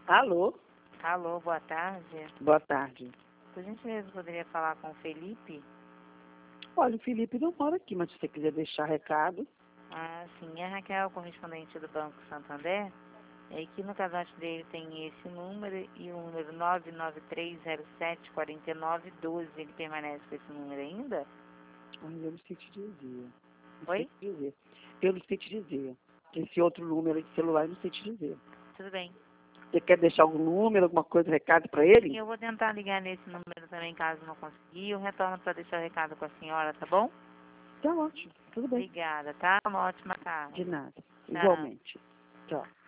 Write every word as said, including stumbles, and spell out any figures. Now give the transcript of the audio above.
Alô? Alô, boa tarde. Boa tarde. Por gentileza, poderia falar com o Felipe? Olha, o Felipe não mora aqui, mas se você quiser deixar recado. Ah, sim. É a Raquel, correspondente do Banco Santander. E aqui no cadastro dele tem esse número e o número nove nove três zero sete quatro nove um dois. Ele permanece com esse número ainda? Ai, eu não sei te dizer. Não sei Oi? te dizer. Eu não sei te dizer. Esse outro número de celular, eu não sei te dizer. Tudo bem. Você quer deixar algum número, alguma coisa, recado para ele? Sim, eu vou tentar ligar nesse número também, caso não conseguir. Eu retorno para deixar o recado com a senhora, tá bom? Tá ótimo. Tudo bem. Obrigada, tá? Uma ótima tarde. De nada. Tchau. Igualmente. Tchau.